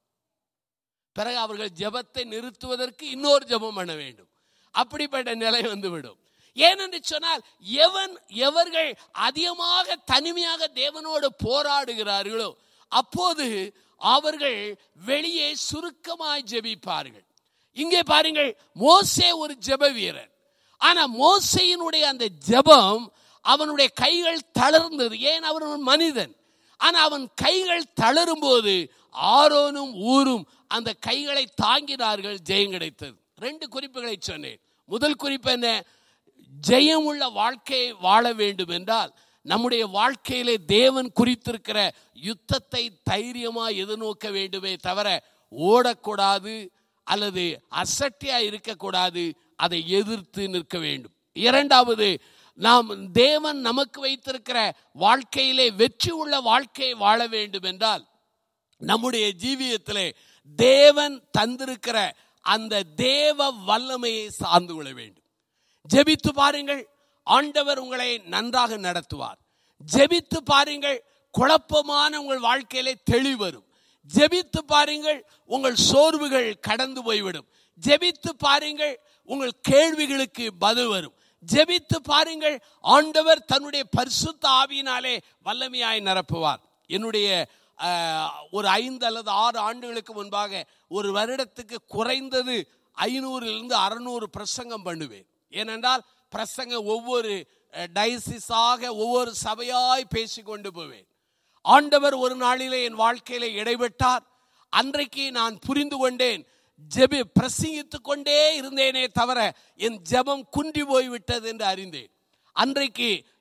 பிறகு அவர்கள் ஜெபத்தை நிறுத்துவதற்கு இன்னொரு ஜெபம் பண்ண வேண்டும். அப்படிப்பட்ட நிலை வந்துவிடும். ஏனென்று சொன்னால், எவன் எவர்கள் அதிகமாக தனிமையாக தேவனோடு போராடுகிறார்களோ அப்போது அவர்கள் வெளியே சுருக்கமாய் ஜெபிப்பார்கள். இங்கே பாருங்கள், மோசே ஒரு ஜெப வீரன். ஆனா மோசேயினுடைய அந்த ஜெபம், அவனுடைய கைகள் தளர்ந்தது. ஏன்? அவன் ஒரு மனிதன். ஆனா அவன் கைகள் தளரும் போது ஆரோனும் ஊரும் அந்த கைகளை தாங்கினார்கள், ஜெயம் கிடைத்தது. ரெண்டு குறிப்புகளை சொன்னேன். முதல் குறிப்பு என்ன? ஜெயம் உள்ள வாழ்க்கையை வாழ வேண்டும் என்றால் நம்முடைய வாழ்க்கையிலே தேவன் குறித்திருக்கிற யுத்தத்தை தைரியமாக எதிர்நோக்க வேண்டுமே தவிர ஓடக்கூடாது அல்லது அசட்டியா இருக்கக்கூடாது. அதை எதிர்த்து நிற்க வேண்டும். இரண்டாவது, நாம் தேவன் நமக்கு வைத்திருக்கிற வாழ்க்கையிலே வெற்றி உள்ள வாழ்க்கையை வாழ வேண்டும் என்றால் நம்முடைய ஜீவியத்திலே தேவன் தந்திருக்கிற அந்த தேவ வல்லமையை சார்ந்து கொள்ள வேண்டும். ஜெபித்து பாருங்கள், ஆண்டவர் உங்களை நன்றாக நடத்துவார். ஜெபித்து பாருங்கள், குழப்பமான உங்கள் வாழ்க்கையிலே தெளிவு வரும். ஜெபித்து பாருங்கள், உங்கள் சோர்வுகள் கடந்து போய்விடும். ஜெபித்து பாருங்கள், உங்கள் கேள்விகளுக்கு பதில் வரும். ஜெபித்து பாருங்கள், ஆண்டவர் தன்னுடைய பரிசுத்த ஆவியினாலே வல்லமையாய் நிரப்புவார். என்னுடைய ஒரு ஐந்து அல்லது ஆறு ஆண்டுகளுக்கு முன்பாக ஒரு வருடத்துக்கு குறைந்தது ஐநூறிலிருந்து அறுநூறு பிரசங்கம் பண்ணுவேன். ஏனென்றால் பிரசங்கம் ஒவ்வொரு டயசிஸாக ஒவ்வொரு சபையாய் பேசி கொண்டு போவேன். ஆண்டவர் ஒரு நாளிலே என் வாழ்க்கையில இடைபெட்டார். அன்றைக்கு நான் புரிந்து கொண்டேன், ஜெபி பிரசங்கித்துக் கொண்டே இருந்தேனே தவிர என் ஜெபம் குன்றி போய்விட்டது என்று அறிந்தேன். அன்றைக்கு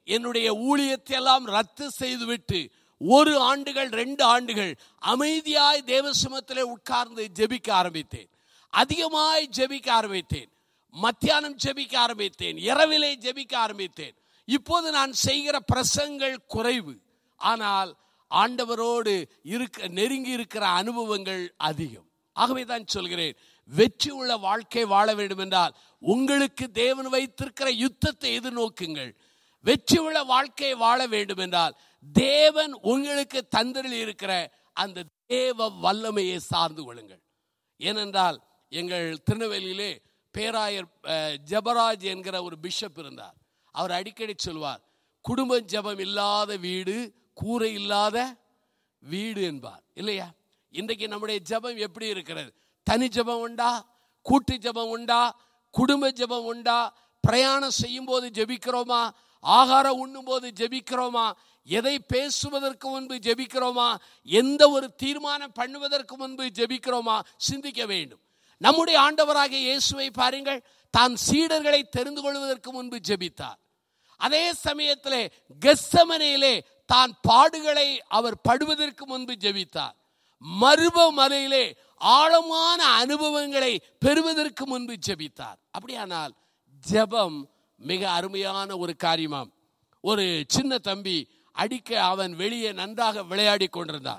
என்னுடைய ஊழியத்தை எல்லாம் ரத்து செய்துவிட்டு ஒரு ஆண்டுகள் ரெண்டு ஆண்டுகள் அமைதியாய் தேவசமத்திலே உட்கார்ந்து ஜெபிக்க ஆரம்பித்தேன். அதிகமாய் ஜெபிக்க ஆரம்பித்தேன். மத்தியானம் ஜெபிக்க ஆரம்பித்தேன். இரவிலே ஜெபிக்க ஆரம்பித்தேன். இப்போது நான் செய்கிற பிரசங்கள் குறைவு, ஆனால் ஆண்டவரோடு இருக்க நெருங்கி இருக்கிற அனுபவங்கள் அதிகம். ஆகவே தான் சொல்கிறேன், வெற்றி உள்ள வாழ்க்கை வாழ வேண்டும் என்றால் உங்களுக்கு தேவன் வைத்திருக்கிற யுத்தத்தை எதிர்நோக்குங்கள். வெற்றி உள்ள வாழ்க்கை வாழ வேண்டும் என்றால் தேவன் உங்களுக்கு தந்தரில் இருக்கிற அந்த தேவ வல்லமையை சார்ந்து கொள்ளுங்கள். ஏனென்றால் எங்கள் திருநெல்வேலியிலே பேராயர் ஜெபராஜ் என்கிற ஒரு பிஷப் இருந்தார். அவர் அடிக்கடி சொல்வார், குடும்ப ஜெபம் இல்லாத வீடு கூரை இல்லாத வீடு என்பார். இல்லையா? இன்றைக்கு நம்முடைய ஜெபம் எப்படி இருக்கிறது? தனி ஜெபம் உண்டா? கூட்டு ஜெபம் உண்டா? குடும்ப ஜெபம் உண்டா? பிரயாணம் செய்யும் போது ஜெபிக்கிறோமா? ஆகாரம் உண்ணும் போது ஜெபிக்கிறோமா? எதை பேசுவதற்கு முன்பு ஜெபிக்கிறோமா? எந்த ஒரு தீர்மானம் பண்ணுவதற்கு முன்பு ஜெபிக்கிறோமா? சிந்திக்க வேண்டும். நம்முடைய ஆண்டவராகிய இயேசுவை பாருங்கள், தான் சீடர்களை தெரிந்து கொள்வதற்கு முன்பு ஜெபித்தார். அதே சமயத்திலே கெத்செமனேயிலே தான் பாடுகளை அவர் படுவதற்கு முன்பு ஜெபித்தார். மருபமலையிலே ஆழமான அனுபவங்களை பெறுவதற்கு முன்பு ஜெபித்தார். அப்படியானால் ஜெபம் மிக அருமையான ஒரு காரியமாம். ஒரு சின்ன தம்பி அடிக்க அவன் வெளியே நன்றாக விளையாடி கொண்டிருந்தான்.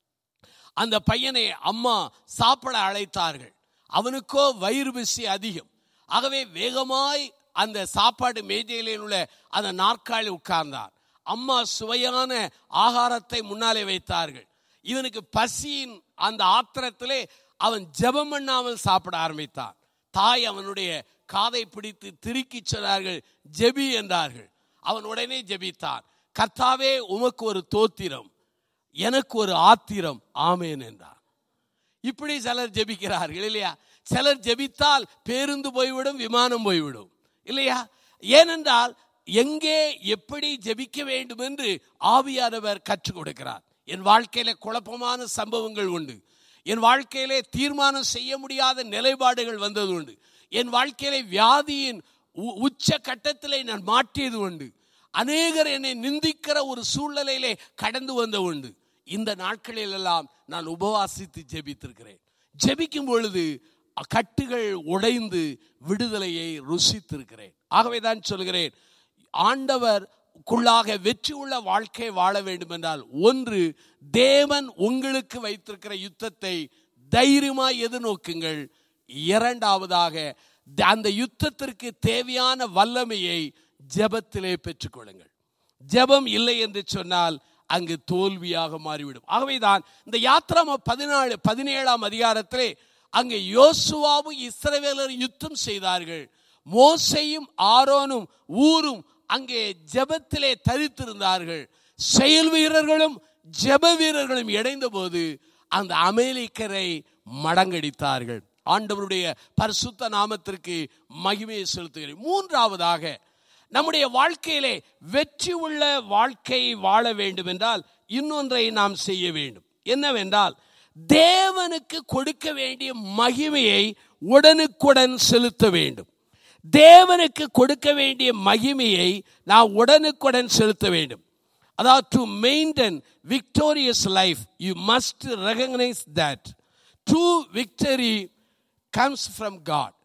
அந்த பையனை அம்மா சாப்பிட அழைத்தார்கள். அவனுக்கோ வயிறு பசி அதிகம். ஆகவே வேகமாய் அந்த சாப்பாடு மேஜையிலே உள்ள அந்த நாற்காலி உட்கார்ந்தான். அம்மா சுவையான ஆகாரத்தை முன்னாலே வைத்தார்கள். இவனுக்கு பசியின் அந்த ஆத்திரத்திலே அவன் ஜெபம் பண்ணாமல் சாப்பிட ஆரம்பித்தான். தாய் அவனுடைய காதை பிடித்து திருக்கி சொன்னார்கள், ஜெபி என்றார்கள். அவன் உடனே ஜெபித்தான். கர்த்தாவே உமக்கு ஒரு தோத்திரம், எனக்கு ஒரு ஆத்திரம், ஆமேன் என்றான். இப்படி சிலர் ஜெபிக்கிறார்கள் இல்லையா? சிலர் ஜெபித்தால் பேருந்து போய்விடும், விமானம் போய்விடும் இல்லையா? ஏனென்றால் எங்கே எப்படி ஜெபிக்க வேண்டும் என்று ஆவியானவர் கற்றுக் கொடுக்கிறார். என் வாழ்க்கையில குழப்பமான சம்பவங்கள் உண்டு. என் வாழ்க்கையிலே தீர்மானம் செய்ய முடியாத நிலைப்பாடுகள் வந்தது உண்டு. என் வாழ்க்கையிலே வியாதியின் உச்ச கட்டத்திலே நான் மாற்றியது உண்டு. அநேகர் என்னை நிந்திக்கிற ஒரு சூழ்நிலையிலே கடந்து வந்த உண்டு. இந்த நாட்களில் எல்லாம் நான் உபவாசித்து ஜெபித்திருக்கிறேன். ஜெபிக்கும் பொழுது கட்டுகள் உடைந்து விடுதலையை ருசித்திருக்கிறேன். ஆகவே தான் சொல்கிறேன், ஆண்டவருக்குள்ளாக வெற்றி உள்ள வாழ்க்கை வாழ வேண்டும் என்றால், ஒன்று, தேவன் உங்களுக்கு வைத்திருக்கிற யுத்தத்தை தைரியமாய் எதிர்நோக்குங்கள். இரண்டாவதாக, அந்த யுத்தத்திற்கு தேவையான வல்லமையை ஜெபத்திலே பெற்றுக்கொள்ளுங்கள். ஜெபம் இல்லை என்று சொன்னால் அங்கு தோல்வியாக மாறிவிடும். ஆகவேதான் இந்த யாத்ராம பதினாலு பதினேழாம் அதிகாரத்திலே அங்கே யோசுவாவும் இஸ்ரவேலர் யுத்தம் செய்தார்கள். மோசேயும் ஆரோனும் ஊரும் அங்கே ஜெபத்திலே தரித்திருந்தார்கள். செயல் வீரர்களும் ஜெப வீரர்களும் இணைந்த போது அந்த அமலேக்கியரை மடங்கடித்தார்கள். ஆண்டவருடைய பரிசுத்த நாமத்திற்கு மகிமையை செலுத்துகிறேன். மூன்றாவதாக, நம்முடைய வாழ்க்கையிலே வெற்றி உள்ள வாழ்க்கை வாழ வேண்டும் என்றால் இன்னொன்றை நாம் செய்ய வேண்டும். என்னவென்றால், தேவனுக்கு கொடுக்க வேண்டிய மகிமையை உடனுக்குடன் செலுத்த வேண்டும். தேவனுக்கு கொடுக்க வேண்டிய மகிமையை நாம் உடனுக்குடன் செலுத்த வேண்டும். அதாவது, to maintain victorious life you must recognise that true victory comes from God.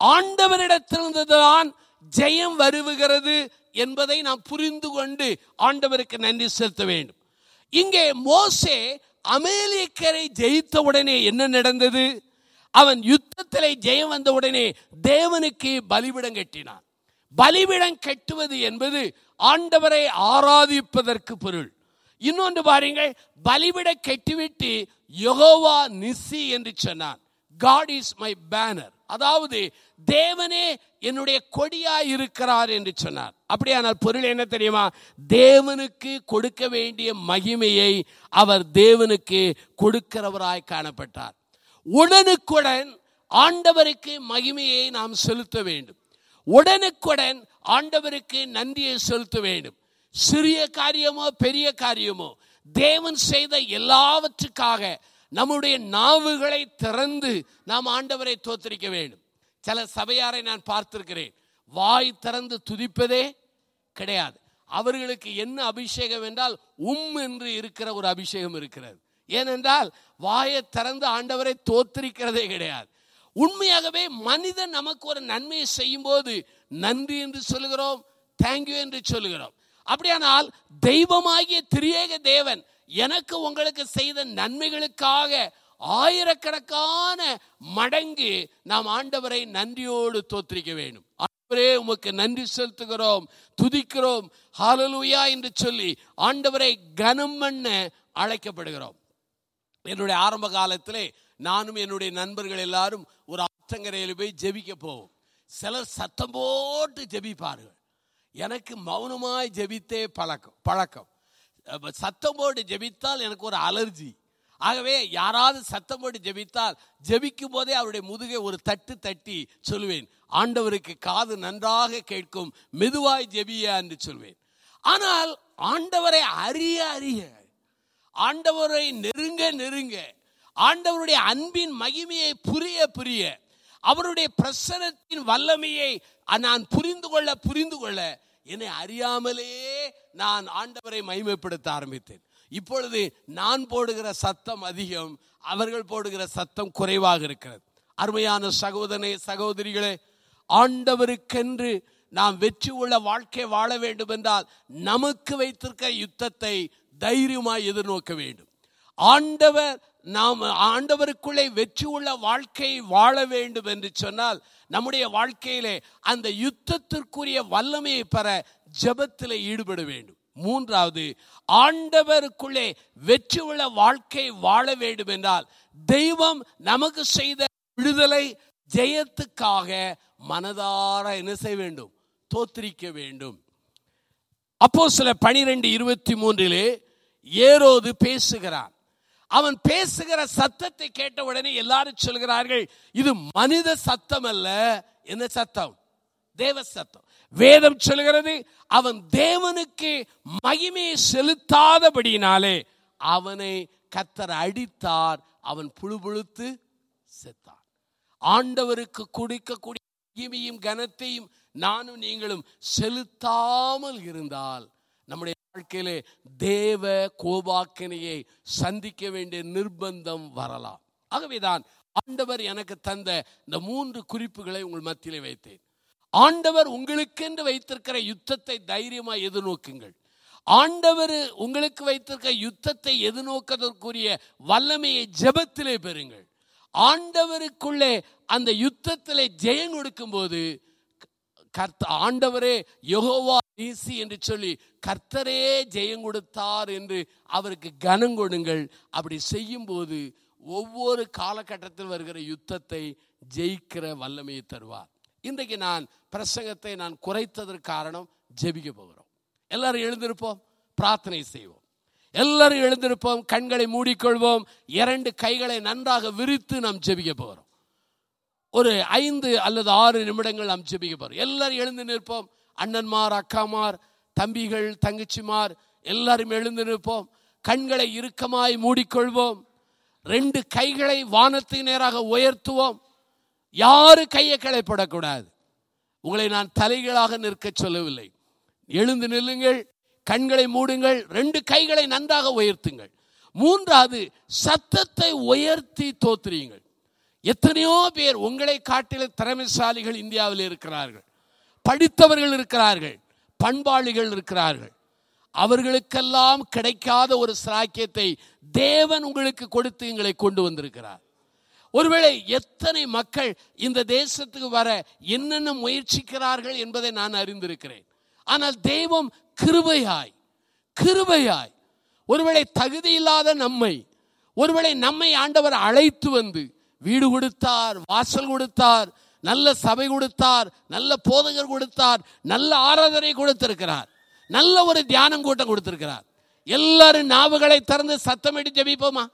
ஆண்டவரிடத்திலிருந்துதான் ஜெயம் வருகிறது என்பதை நாம் புரிந்து கொண்டு ஆண்டவருக்கு நன்றி செலுத்த வேண்டும். இங்கே மோசே அமலேக்கியரை ஜெயித்த உடனே என்ன நடந்தது? அவன் யுத்தத்திலே ஜெயம் வந்த உடனே தேவனுக்கு பலிபீடம் கட்டினான். பலிபீடம் கட்டுவது என்பது ஆண்டவரை ஆராதிப்பதற்கு பொருள். இன்னொன்று பாருங்கள், பலிபீடம் கட்டிவிட்டு யெகோவா நிசி என்று சொன்னான். God is my banner. அதாவது தேவனே என்னுடைய கொடியாய் இருக்கிறார் என்று சொன்னார். அப்படியானால் பொருள் என்ன தெரியுமா? தேவனுக்கு கொடுக்க வேண்டிய மகிமையை அவர் தேவனுக்கு கொடுக்கிறவராய் காணப்பட்டார். உடனுக்குடன் ஆண்டவருக்கு மகிமையை நாம் செலுத்த வேண்டும். உடனுக்குடன் ஆண்டவருக்கு நன்றியை செலுத்த வேண்டும். சிறிய காரியமோ பெரிய காரியமோ, தேவன் செய்த எல்லாவற்றுக்காக நம்முடைய நாவுகளை திறந்து நாம் ஆண்டவரை தோத்தரிக்க வேண்டும். சில சபையாரை நான் பார்த்திருக்கிறேன், வாய் திறந்து துதிப்பதே கிடையாது. அவர்களுக்கு என்ன அபிஷேகம் என்றால் உம் என்று இருக்கிற ஒரு அபிஷேகம் இருக்கிறது. ஏனென்றால் வாயை திறந்து ஆண்டவரை தோத்திரிக்கிறதே கிடையாது. உண்மையாகவே மனிதன் நமக்கு ஒரு நன்மையை செய்யும் போது நன்றி என்று சொல்லுகிறோம், தேங்க்யூ என்று சொல்லுகிறோம். அப்படியானால் தெய்வமாகிய திரியேக தேவன் எனக்கு உங்களுக்கு செய்த நன்மைகளுக்காக ஆயிரக்கணக்கான மடங்கு நாம் ஆண்டவரை நன்றியோடு தோத்திரிக்க வேண்டும். ஆண்டவரே உமக்கு நன்றி செலுத்துகிறோம், துதிக்கிறோம், ஹல்லேலூயா என்று சொல்லி ஆண்டவரை கனம் பண்ண அழைக்கப்படுகிறோம். என்னுடைய ஆரம்ப காலத்திலே நானும் என்னுடைய நண்பர்கள் எல்லாரும் ஒரு ஆற்றங்கரையில் போய் ஜெபிக்க போவோம். சிலர் சத்தம் போட்டு ஜெபிப்பார்கள். எனக்கு மௌனமாய் ஜெபித்தே பழக்கம் பழக்கம் சத்தம் போட்டு ஜெபித்தால் எனக்கு ஒரு அலர்ஜி. ஆகவே யாராவது சத்தம் போட்டு ஜெபித்தால் ஜெபிக்கும் போதே அவருடைய முதுகை ஒரு தட்டு தட்டி சொல்வேன், ஆண்டவருக்கு காது நன்றாக கேட்கும், மெதுவாய் ஜெபியா என்று சொல்வேன். ஆனால் ஆண்டவரை அறிய அறிய, ஆண்டவரை நெருங்க நெருங்க, ஆண்டவருடைய அன்பின் மகிமையை புரிய புரிய, அவருடைய பிரசன்னத்தின் வல்லமையை நான் புரிந்து கொள்ள புரிந்து கொள்ள என்னை அறியாமலே நான் ஆண்டவரை மகிமைப்படுத்த ஆரம்பித்தேன். இப்பொழுது நான் போடுகிற சத்தம் அதிகம், அவர்கள் போடுகிற சத்தம் குறைவாக இருக்கிறது. அருமையான சகோதரனே சகோதரிகளே, ஆண்டவருக்கென்று நாம் வெற்றி உள்ள வாழ்க்கை வாழ வேண்டும் என்றால் நமக்கு வைத்திருக்க யுத்தத்தை தைரியமாய் எதிர்நோக்க வேண்டும். ஆண்டவர் நாம் ஆண்டவருக்குள்ளே வெற்றி உள்ள வாழ்க்கை வாழ வேண்டும் என்று சொன்னால் நம்முடைய வாழ்க்கையிலே அந்த யுத்தத்திற்குரிய வல்லமையை பெற ஜெபத்திலே ஈடுபட வேண்டும். மூன்றாவது, ஆண்டவருக்குள்ளே வெற்றி உள்ள வாழ்க்கை வாழ வேண்டும் என்றால் தெய்வம் நமக்கு செய்த விடுதலை ஜெயத்துக்காக மனதார என்ன செய்ய வேண்டும்? தோத்திரிக்க வேண்டும். அப்போஸ்தலர் பன்னிரண்டு இருபத்தி மூன்றிலே ஏரோது பேசுகிறான். அவன் பேசுகிற சத்தத்தை கேட்ட உடனே எல்லாரும் சொல்கிறார்கள், இது மனித சத்தம் அல்ல. என்ன சத்தம்? தேவ சத்தம். வேதம் சொல்கிறது, அவன் தேவனுக்கு மகிமையை செலுத்தாதபடியினாலே அவனை கர்த்தர் அடித்தார், அவன் புழுபுழுத்து செத்தான். ஆண்டவருக்கு கொடுக்கக்கூடிய மகிமையும் கனத்தையும் நானும் நீங்களும் செலுத்தாமல் இருந்தால் நம்முடைய வாழ்க்கையிலே தேவ கோபாக்கினையை சந்திக்க வேண்டிய நிர்பந்தம் வரலாம். ஆகவேதான் ஆண்டவர் எனக்கு தந்த இந்த மூன்று குறிப்புகளை உங்கள் மத்தியிலே வைத்தேன். ஆண்டவர் உங்களுக்கென்று வைத்திருக்கிற யுத்தத்தை தைரியமாய் எதிர்நோக்குங்கள். ஆண்டவர் உங்களுக்கு வைத்திருக்கிற யுத்தத்தை எதிர்நோக்கதற்குரிய வல்லமையை ஜெபத்திலே பெறுங்கள். ஆண்டவருக்குள்ளே அந்த யுத்தத்திலே ஜெயம் கொடுக்கும் போது கர்த்த ஆண்டவரே யெகோவா நீசி என்று சொல்லி கர்த்தரே ஜெயம் கொடுத்தார் என்று அவருக்கு கனம் கொடுங்கள். அப்படி செய்யும் போது ஒவ்வொரு காலகட்டத்தில் வருகிற யுத்தத்தை ஜெயிக்கிற வல்லமையை தருவார். இன்றைக்கு நான் பிரசங்கத்தை நான் குறைத்ததற்கு காரணம் ஜெபிக்க போகிறோம். எல்லாரும் எழுந்திருப்போம், பிரார்த்தனை செய்வோம். எல்லாரும் எழுந்திருப்போம், கண்களை மூடிக்கொள்வோம், இரண்டு கைகளை நன்றாக விரித்து நாம் ஜெபிக்க போகிறோம். ஒரு ஐந்து அல்லது ஆறு நிமிடங்கள் நாம் ஜெபிக்க போகிறோம். எல்லாரும் எழுந்து நிற்போம். அண்ணன்மார், அக்காமார், தம்பிகள், தங்கச்சிமார் எல்லாரும் எழுந்து நிற்போம். கண்களை இறுக்கமாய் மூடிக்கொள்வோம். ரெண்டு கைகளை வானத்துக்கு நேராக உயர்த்துவோம். யாரு கையை களைப்படக்கூடாது. உங்களை நான் தலைகளாக நிற்க சொல்லவில்லை. எழுந்து நில்லுங்கள், கண்களை மூடுங்கள், ரெண்டு கைகளை நன்றாக உயர்த்துங்கள். மூன்றாவது, சத்தத்தை உயர்த்தி தோத்துறீங்கள். எத்தனையோ பேர் உங்களை காட்டில திறமைசாலிகள் இந்தியாவில் இருக்கிறார்கள், படித்தவர்கள் இருக்கிறார்கள், பண்பாளிகள் இருக்கிறார்கள். அவர்களுக்கெல்லாம் கிடைக்காத ஒரு சாக்கியத்தை தேவன் உங்களுக்கு கொடுத்து எங்களை கொண்டு வந்திருக்கிறார். ஒருவேளை எத்தனை மக்கள் இந்த தேசத்துக்கு வர என்னென்ன முயற்சிக்கிறார்கள் என்பதை நான் அறிந்திருக்கிறேன். ஆனால் தெய்வம் கிருபையாய் கிருபையாய் ஒருவேளை தகுதி இல்லாத நம்மை, ஒருவேளை நம்மை ஆண்டவர் அழைத்து வந்து வீடு கொடுத்தார், வாசல் கொடுத்தார், நல்ல சபை கொடுத்தார், நல்ல போதகர் கொடுத்தார், நல்ல ஆராதனை கொடுத்திருக்கிறார், நல்ல ஒரு தியானம் கூட்டம் கொடுத்திருக்கிறார். எல்லாரும் நாவுகளை திறந்து சத்தமிட்டு ஜெபிப்போமா?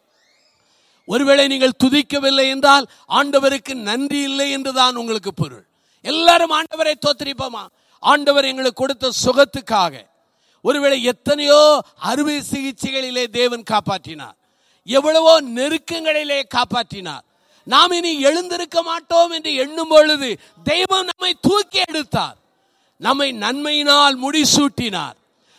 ஒருவேளை நீங்கள் துதிக்கவில்லை என்றால் ஆண்டவருக்கு நன்றி இல்லை என்றுதான் உங்களுக்கு பொருள். எல்லாரும் ஆண்டவரை தோத்திரிப்போமா? ஆண்டவர் எங்களுக்கு கொடுத்த சுகத்துக்காக, ஒருவேளை எத்தனையோ அறுவை சிகிச்சைகளிலே தேவன் காப்பாற்றினார், எவ்வளவோ நெருக்கங்களிலே காப்பாற்றினார். நாம் இனி எழுந்திருக்க மாட்டோம் என்று எண்ணும் பொழுது தெய்வம் நம்மை தூக்கி எடுத்தார், நம்மை நன்மையினால் முடிசூட்டினார்.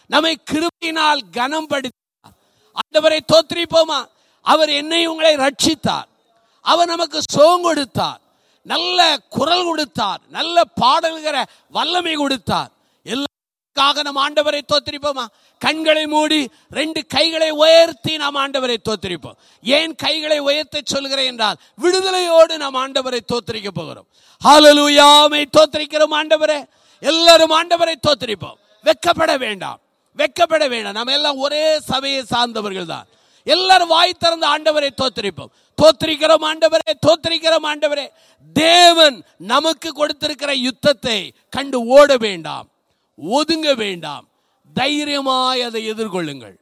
நம்மை கிருபையினால் கனப்படுத்தினார். ஆண்டவரை தோத்திரிப்போமா? அவர் என்னை உங்களை ரட்சித்தார். அவர் நமக்கு சுகம் கொடுத்தார், நல்ல குரல் கொடுத்தார், நல்ல பாடல்கிற வல்லமை கொடுத்தார். எல்லாருக்காக நாம் ஆண்டவரை தோத்திரிப்போமா? கண்களை மூடி ரெண்டு கைகளை உயர்த்தி நாம் ஆண்டவரை தோத்திரிப்போம். ஏன் கைகளை உயர்த்த சொல்கிறேன் என்றால், விடுதலையோடு நாம் ஆண்டவரை தோத்திரிக்க போகிறோம். ஹல்லேலூயா! மை தோத்திரிக்கிறோம் ஆண்டவரே. எல்லாரும் ஆண்டவரை தோத்திரிப்போம். வெட்கப்பட வேண்டாம், வெட்கப்பட வேண்டாம். நம்ம எல்லாம் ஒரே சபையை சார்ந்தவர்கள் தான். எல்லாரும் வாய் திறந்து ஆண்டவரை தோத்திரிப்போம். தோத்திரிக்கிறோம் ஆண்டவரே, தோத்திரிக்கிறோம் ஆண்டவரே. தேவன் நமக்கு கொடுத்திருக்கிற யுத்தத்தை கண்டு ஓட வேண்டாம், ஒதுங்க வேண்டாம். தைரியமாய் அதை எதிர்கொள்ளுங்கள்.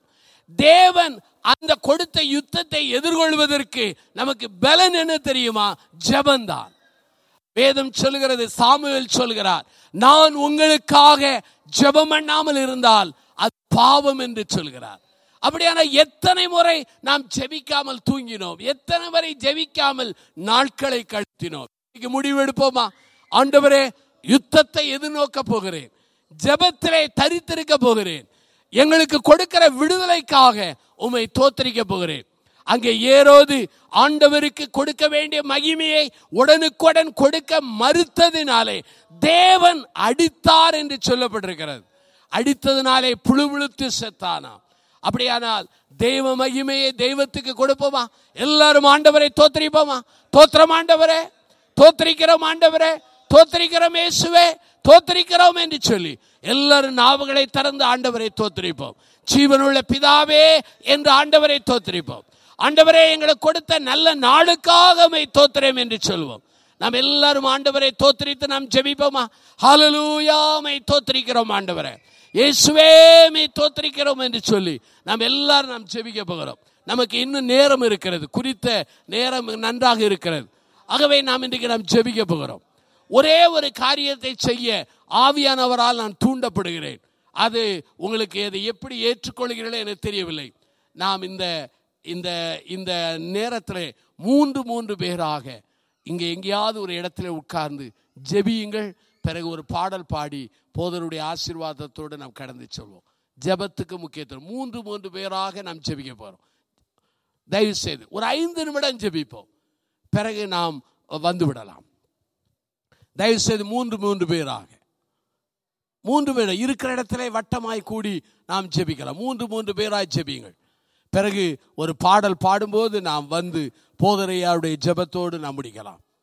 தேவன் அந்த கொடுத்த யுத்தத்தை எதிர்கொள்வதற்கு நமக்கு பலன் என்ன தெரியுமா? ஜெபம்தான். வேதம் சொல்கிறது, சாமுவேல் சொல்கிறார், நான் உங்களுக்காக ஜெபம் பண்ணாமல் இருந்தால் அது பாவம் என்று சொல்கிறார். அப்படியான எத்தனை முறை நாம் ஜெபிக்காமல் தூங்கினோம், எத்தனை முறை ஜெபிக்காமல் நாட்களை கழித்தினோம். இன்னைக்கு முடிவு எடுப்போமா? ஆண்டவரே, யுத்தத்தை எதிர்நோக்க போகிறேன், ஜெபத்திலே தரித்திருக்க போகிறேன், எங்களுக்கு கொடுக்கிற விடுதலைக்காக உம்மை தோத்தரிக்க போகிறேன். அங்கே ஏரோது ஆண்டவருக்கு கொடுக்க வேண்டிய மகிமையை உடனுக்குடன் கொடுக்க மறுத்ததினாலே தேவன் அடித்தார் என்று சொல்லப்பட்டிருக்கிறது. அடித்ததினாலே புழுவிழுத்து செத்தானாம். அப்படியானால் தெய்வ மகிமையை தெய்வத்துக்கு கொடுப்போமா? எல்லாரும் ஆண்டவரை தோத்தரிப்போமா? தோத்திரம் ஆண்டவரே, தோத்தரிக்கிறோம் ஆண்டவரே, தோத்தரிக்கிறோம் இயேசுவே, தோத்தரிக்கிறோம் என்று சொல்லி எல்லாரும் நாவுகளை திறந்து ஆண்டவரை தோத்தரிப்போம். ஜீவனுள்ள பிதாவே என்று ஆண்டவரை தோத்தரிப்போம். ஆண்டவரே, எங்களுக்கு கொடுத்த நல்ல நாளுக்காக மை தோத்திரம் என்று சொல்வோம். நாம் எல்லாரும் ஆண்டவரை தோத்தரித்து நாம் ஜெபிப்போமா? ஹல்லேலூயா! மை தோத்தரிக்கிறோம் ஆண்டவரே, இயேசுவே மை தோத்தரிக்கிறோம் என்று சொல்லி நாம் எல்லாரும் நாம் ஜெபிக்க போகிறோம். நமக்கு இன்னும் நேரம் இருக்கிறது, குறித்த நேரம் நன்றாக இருக்கிறது. ஆகவே நாம் இன்றைக்கு நாம் ஜெபிக்க போகிறோம். ஒரே ஒரு காரியத்தை செய்ய ஆவியானவரால் நான் தூண்டப்படுகிறேன். அது உங்களுக்கு அதை எப்படி ஏற்றுக்கொள்கிறீர்களோ எனக்கு தெரியவில்லை. நாம் இந்த இந்த இந்த நேரத்தில் மூன்று மூன்று பேராக இங்கே எங்கேயாவது ஒரு இடத்துல உட்கார்ந்து ஜெபியுங்கள். பிறகு ஒரு பாடல் பாடி போதருடைய ஆசீர்வாதத்தோடு நாம் கடந்து சொல்வோம். ஜெபத்துக்கு முக்கியத்துவம். மூன்று மூன்று பேராக நாம் ஜெபிக்க போகிறோம். தயவு செய்து ஒரு ஐந்து நிமிடம் ஜெபிப்போம், பிறகு நாம் வந்து விடலாம். தயவு செய்து மூன்று மூன்று பேராக, மூன்று பேர் இருக்கிற இடத்துல வட்டமாய் கூடி நாம் ஜெபிக்கலாம். மூன்று மூன்று பேராய் ஜெபியுங்கள். பிறகு ஒரு பாடல் பாடும்போது நாம் வந்து போதரையாருடைய ஜெபத்தோடு நாம் முடிக்கலாம்.